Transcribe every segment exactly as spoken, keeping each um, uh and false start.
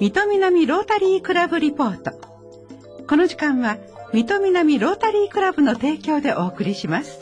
水戸南ロータリークラブリポート。この時間は水戸南ロータリークラブの提供でお送りします。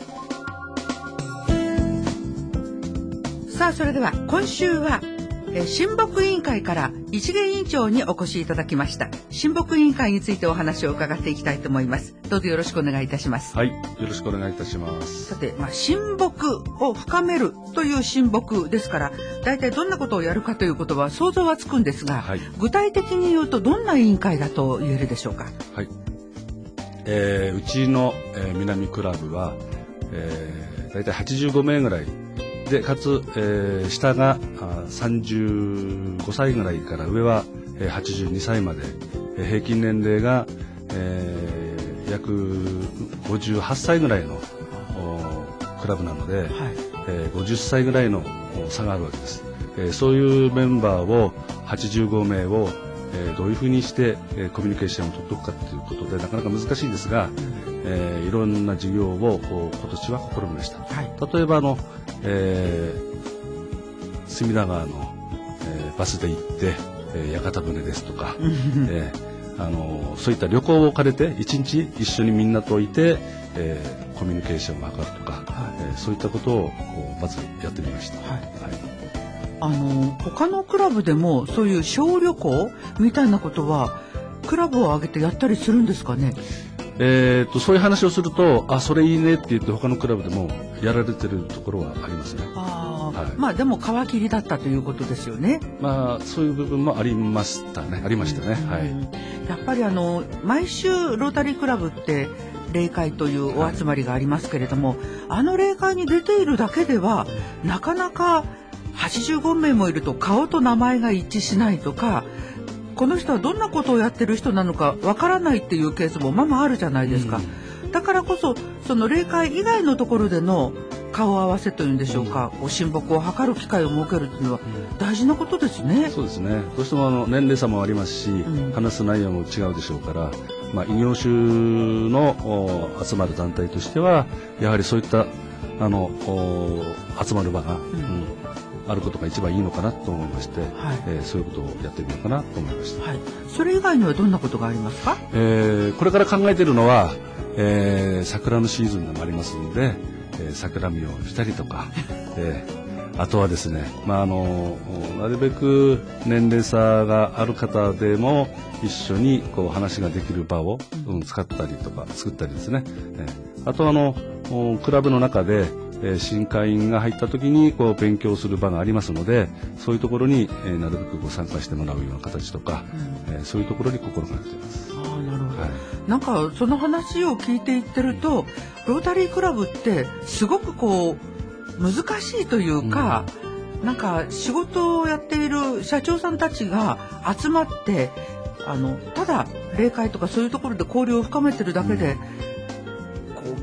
さあ、それでは今週はえ親睦委員会から一芸委員長にお越しいただきました。親睦委員会についてお話を伺っていきたいと思います。どうぞよろしくお願いいたします。 はい、よろしくお願いいたします。 さて、まあ、親睦を深めるという親睦ですから、大体どんなことをやるかということは想像はつくんですが、はい、具体的に言うとどんな委員会だと言えるでしょうか。 はい、えー、うちの、えー、南クラブは、えー、大体はちじゅうごめいぐらいで、かつ、えー、下がさんじゅうごさいぐらいから上は、えー、はちじゅうにさいまで、えー、平均年齢が、えー、約ごじゅうはっさいぐらいのクラブなので、はい、えー、ごじゅっさいぐらいの差があるわけです。えー、そういうメンバーをはちじゅうごめいを、えー、どういうふうにして、えー、コミュニケーションを取っておくかということでなかなか難しいんですが、えー、いろんな事業を今年は試みました。はい、例えばあのえー、隅田川の、えー、バスで行って、えー、屋形船ですとか、えー、あのそういった旅行を兼ねて一日一緒にみんなといて、えー、コミュニケーションを図るとか、はい、えー、そういったことをまずやってみました。はいはい、 あの他のクラブでもそういう小旅行みたいなことはクラブを挙げてやったりするんですかね。 えー、とそういう話をすると、あ、それいいねって言って他のクラブでもやられてるところはありますね。 あ、はい、まあでも皮切りだったということですよね。 まあそういう部分もありましたね。ありましたね。はい。 やっぱりあの毎週ロータリークラブって例会というお集まりがありますけれども、はい、あの例会に出ているだけではなかなかはちじゅうごめいもいると顔と名前が一致しないとか、この人はどんなことをやってる人なのかわからないっていうケースもままあるじゃないですか。うん、だからこそその例会以外のところでの顔合わせというんでしょうか、うん、親睦を図る機会を設けるというのは大事なことですね。 うん、そうですね。どうしてもあの年齢差もありますし、うん、話す内容も違うでしょうから、まあ、異業種の集まる団体としてはやはりそういったあの集まる場が、うんうん、あることが一番いいのかなと思いまして、はい、えー、そういうことをやってみようかなと思いました。 はい、それ以外にはどんなことがありますか。 えー、これから考えているのは、えー、桜のシーズンでもありますので、えー、桜見をしたりとか、えー、あとはですね、まあ、あのなるべく年齢差がある方でも一緒にこう話ができる場を、うん、使ったりとか作ったりですね、えー、あとあのクラブの中でえー、新会員が入った時にこう勉強する場がありますので、そういうところに、えー、なるべくご参加してもらうような形とか、うん、えー、そういうところに心がけています。 あ、なるほど。はい、なんかその話を聞いていってると、ロータリークラブってすごくこう難しいというか、うん、なんか仕事をやっている社長さんたちが集まってあのただ例会とかそういうところで交流を深めてるだけで、うん、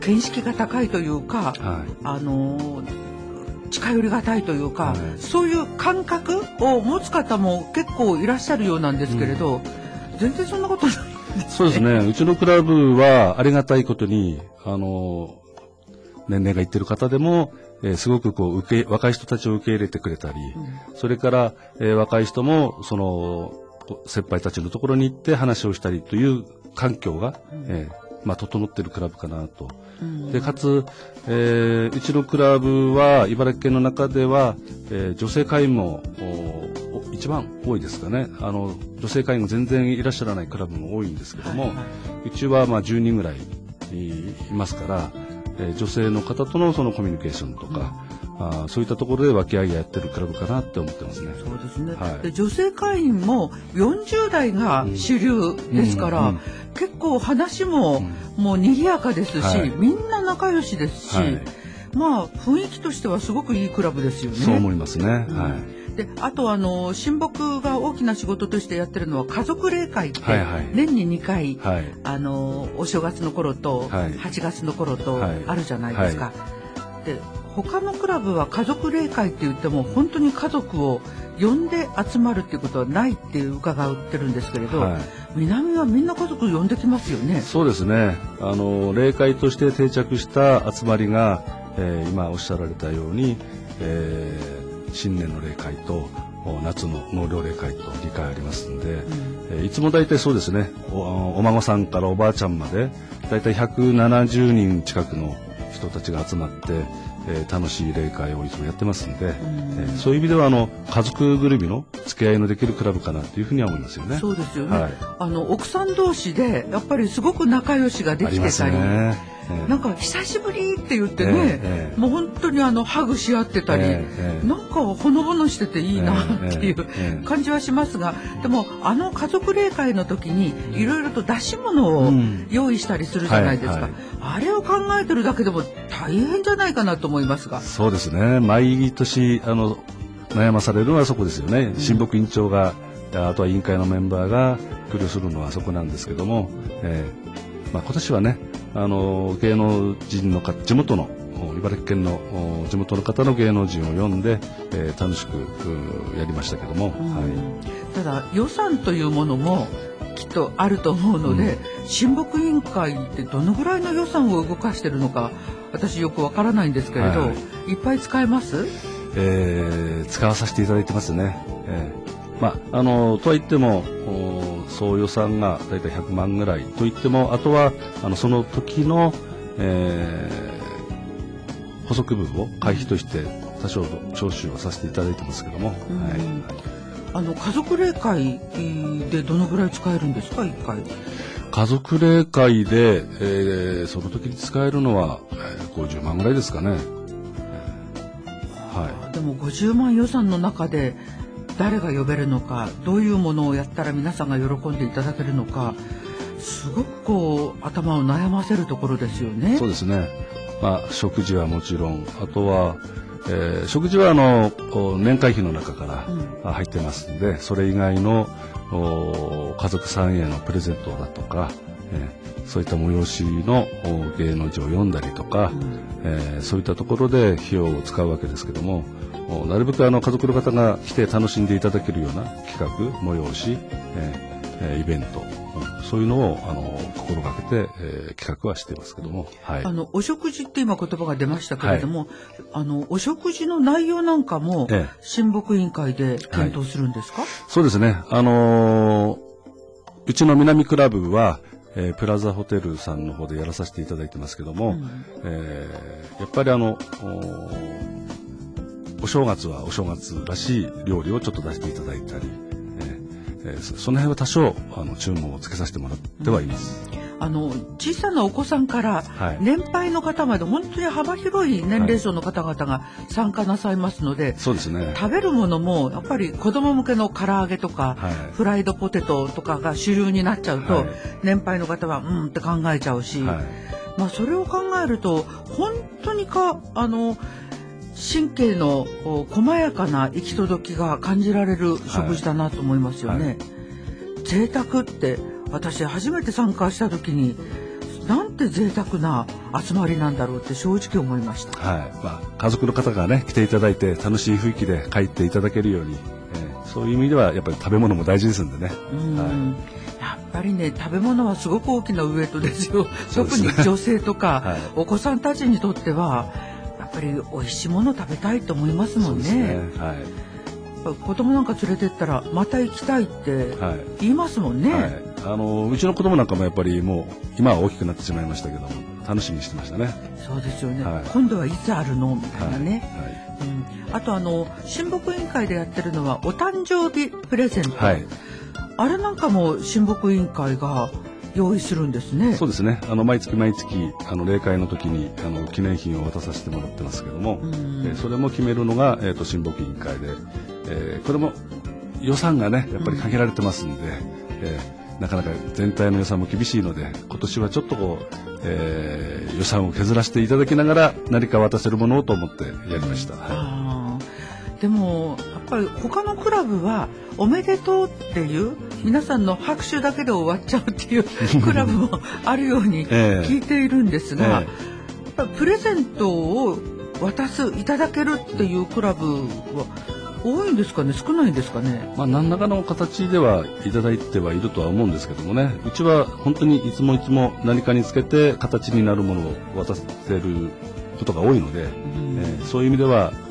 見識が高いというか、はい、あの近寄りがたいというか、はい、そういう感覚を持つ方も結構いらっしゃるようなんですけれど、うん、全然そんなことないですね。 そうですね。うちのクラブはありがたいことにあの年齢がいってる方でも、えー、すごくこう受け若い人たちを受け入れてくれたり、うん、それから、えー、若い人もその先輩たちのところに行って話をしたりという環境が、うん、えーまあ、整っているクラブかなと。うん、でかつ、えー、うちのクラブは茨城県の中では、えー、女性会員も一番多いですかね。あの女性会員が全然いらっしゃらないクラブも多いんですけども、はいはい、うちはまあじゅうにんぐらいいますから、えー、女性の方とのそのコミュニケーションとか、うん、あそういったところで和気あいあいやってるクラブかなって思ってますね。 そうですね。はい、で女性会員もよんじゅうだいが主流ですから、うんうんうん、結構話ももう賑やかですし、はい、みんな仲良しですし、はい、まあ雰囲気としてはすごくいいクラブですよね。 そう思いますね。うん、はい。 であとあの親睦が大きな仕事としてやってるのは家族例会って年ににかい、はいはい、あのお正月の頃とはちがつの頃とあるじゃないですか。はいはい、で他のクラブは家族例会って言っても本当に家族を呼んで集まるっていうことはないって伺ってるんですけれど、はい、南はみんな家族呼んできますよね。 そうですね。あの例会として定着した集まりが、えー、今おっしゃられたように、えー新年の例会と夏の納涼例会とにかいありますんで、うんえー、いつも大体そうですね お, お孫さんからおばあちゃんまで大体ひゃくななじゅうにん近くの人たちが集まって、えー、楽しい例会をいつもやってますんで、うんえー、そういう意味ではあの家族ぐるみの付き合いのできるクラブかなというふうには思いますよね。 そうですよね、はい、あの奥さん同士でやっぱりすごく仲良しができてたり、なんか久しぶりって言ってね、えー、もう本当にあのハグし合ってたり、えー、なんかほのぼのしてていいなっていう感じはしますが、でもあの家族例会の時にいろいろと出し物を用意したりするじゃないですか、うんはいはい、あれを考えてるだけでも大変じゃないかなと思いますが。 そうですね、毎年あの悩まされるのはそこですよね、うん、親睦委員長があとは委員会のメンバーが苦慮するのはそこなんですけども、えーまあ、今年はねあの芸能人の方地元の茨城県の地元の方の芸能人を呼んで、えー、楽しくやりましたけども、うんはい、 ただ予算というものもきっとあると思うので、うん、親睦委員会ってどのぐらいの予算を動かしてるのか私よくわからないんですけれど、はい、いっぱい使えます？ えー、使わさせていただいてますね、えーまあ、あのとはいっても総予算がだいたいひゃくまんぐらいといってもあとはあのその時の、えー、補足分を会費として多少徴収をさせていただいてますけども、うんはい、 あの家族例会でどのぐらい使えるんですかいっかい？ 家族例会で、えー、その時に使えるのは、えー、ごじゅうまんぐらいですかね、 はい、でもごじゅうまん予算の中で誰が呼べるのかどういうものをやったら皆さんが喜んでいただけるのかすごくこう頭を悩ませるところですよね。 そうですね、まあ、食事はもちろんあとは、えー、食事はあの年会費の中から入ってますので、うん、それ以外の家族さんへのプレゼントだとか、えー、そういった催しの芸能人を読んだりとか、うんえー、そういったところで費用を使うわけですけどもなるべくあの家族の方が来て楽しんでいただけるような企画、催し、えー、イベント、うん、そういうのをあの心がけて、えー、企画はしていますけども、はい、 あのお食事って今言葉が出ましたけれども、はい、あのお食事の内容なんかも、ええ、親睦委員会で検討するんですか？はい、 そうですね、あのー、うちの南クラブはえー、プラザホテルさんの方でやらさせていただいてますけども、うんえー、やっぱりあのお正月はお正月らしい料理をちょっと出していただいたり、えーえー、その辺は多少あの注文をつけさせてもらってはいます、 うん、あの小さなお子さんから年配の方まで本当に幅広い年齢層の方々が参加なさいますので、はい、 そうですね、 食べるものもやっぱり子供向けの唐揚げとか、はい、フライドポテトとかが主流になっちゃうと、はい、年配の方はうんって考えちゃうし、はいまあ、それを考えると本当にかあの神経の細やかな行き届きが感じられる食事だなと思いますよね、はいはい、贅沢って私初めて参加した時になんて贅沢な集まりなんだろうって正直思いました、 はいまあ、家族の方がね来ていただいて楽しい雰囲気で帰っていただけるように、えー、そういう意味ではやっぱり食べ物も大事ですんでね、うん、 はい、やっぱりね食べ物はすごく大きなウエイトですよ。特に女性とか、はい、お子さんたちにとってはやっぱり美味しいもの食べたいと思いますもん ね, そうですね、はい、子供なんか連れてったらまた行きたいって言いますもんね、はいはい、 あのうちの子供なんかもやっぱりもう今は大きくなってしまいましたけども楽しみにしてましたね。 そうですよね、はい、今度はいつあるのみたいなね、はいはいうん、あとあの親睦委員会でやってるのはお誕生日プレゼント、はい、あれなんかも親睦委員会が用意するんですね。 そうですね、あの毎月毎月あの例会の時にあの記念品を渡させてもらってますけども、うんえー、それも決めるのが、えー、と親睦委員会で、えー、これも予算がねやっぱり限られてますんで、うんえー、なかなか全体の予算も厳しいので今年はちょっとこう、えー、予算を削らせていただきながら何か渡せるものをと思ってやりました、うんはい、でもやっぱり他のクラブはおめでとうっていう皆さんの拍手だけで終わっちゃうっていうクラブもあるように聞いているんですが、えーえー、やっぱりプレゼントを渡すいただけるっていうクラブは多いんですかね少ないんですかね。 まあ、何らかの形ではいただいてはいるとは思うんですけどもねうちは本当にいつもいつも何かにつけて形になるものを渡せることが多いので、うんえー、そういう意味では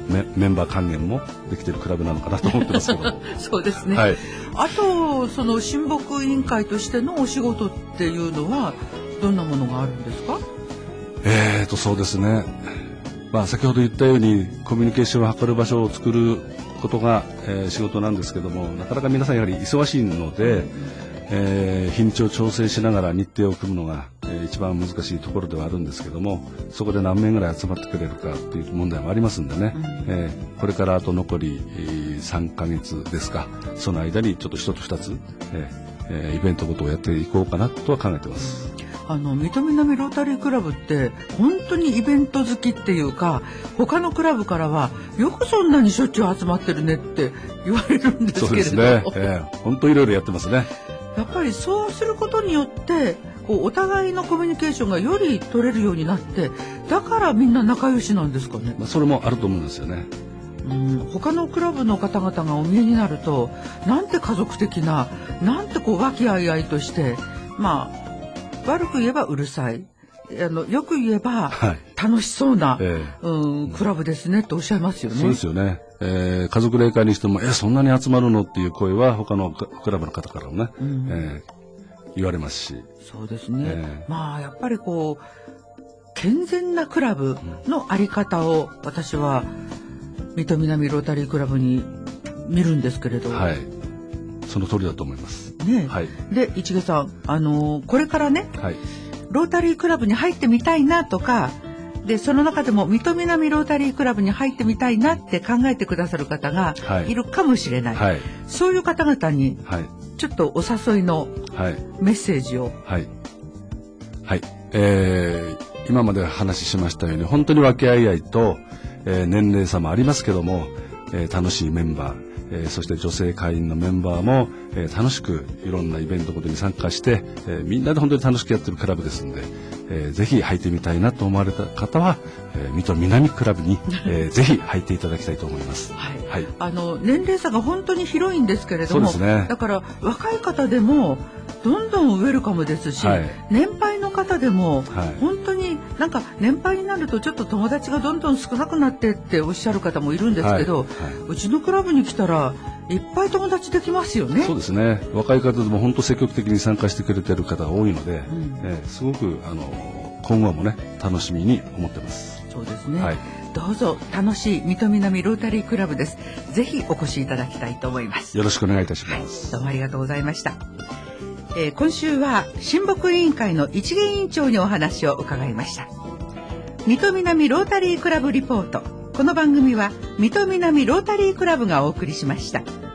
メ, メンバー還元もできているクラブなのかなと思ってますけどそうですね、 はい、 あとその親睦委員会としてのお仕事っていうのはどんなものがあるんですか？ えーとそうですね、まあ、先ほど言ったようにコミュニケーションを図る場所を作ることが、えー、仕事なんですけども、なかなか皆さんやはり忙しいので、えー、日にちを調整しながら日程を組むのが、えー、一番難しいところではあるんですけども、そこで何名ぐらい集まってくれるかという問題もありますんでね、うんえー、これからあと残り、えー、さんかげつですか、その間にちょっと一つ二つ、えーえー、イベントごとをやっていこうかなとは考えています。 あの水戸南ロータリークラブって本当にイベント好きっていうか、他のクラブからはよくそんなにしょっちゅう集まってるねって言われるんですけれど。 そうですね、えー、本当いろいろやってますね。 やっぱりそうすることによってこうお互いのコミュニケーションがより取れるようになって、だからみんな仲良しなんですかね。 まあ、それもあると思うんですよね。 うん、他のクラブの方々がお見えになると、なんて家族的な、なんてこう和気あいあいとして、まあ悪く言えばうるさい、あのよく言えば楽しそうな、はいえーうん、クラブですねとおっしゃいますよね。 そうですよね、えー、家族例会にしてもえそんなに集まるのっていう声は他のクラブの方からもね、うんえー、言われますし。 そうですね、えー、まあやっぱりこう健全なクラブのあり方を私は水戸南ロータリークラブに見るんですけれど、 はい、その通りだと思いますね。 はい、 で市毛さん、あのー、これからね、はい、ロータリークラブに入ってみたいなとかで、その中でも水戸南ロータリークラブに入ってみたいなって考えてくださる方がいるかもしれない、はい、そういう方々にちょっとお誘いのメッセージを。 はい、はいはい、えー、今まで話しましたように本当に和気あいあいと、えー、年齢差もありますけども、えー、楽しいメンバー、えー、そして女性会員のメンバーも、えー、楽しくいろんなイベントごとに参加して、えー、みんなで本当に楽しくやってるクラブですので、えー、ぜひ入ってみたいなと思われた方は、えー、水戸南クラブに、えー、ぜひ入っていただきたいと思います、 はいはい、あの年齢差が本当に広いんですけれども、 そうですね、 だから若い方でもどんどんウェルカムですし、はい、年配の方でも、はい、本当になんか年配になるとちょっと友達がどんどん少なくなってっておっしゃる方もいるんですけど、はいはい、うちのクラブに来たらいっぱい友達できますよね。 そうですね、若い方でも本当積極的に参加してくれてる方が多いので、うんえー、すごくあの今後もね楽しみに思ってます。 そうですね、はい、どうぞ楽しい水戸南ロータリークラブです。ぜひお越しいただきたいと思います。 よろしくお願いいたします、 はい、どうもありがとうございました。えー、今週は親睦委員会の一元委員長にお話を伺いました。水戸南ロータリークラブリポート。この番組は水戸南ロータリークラブがお送りしました。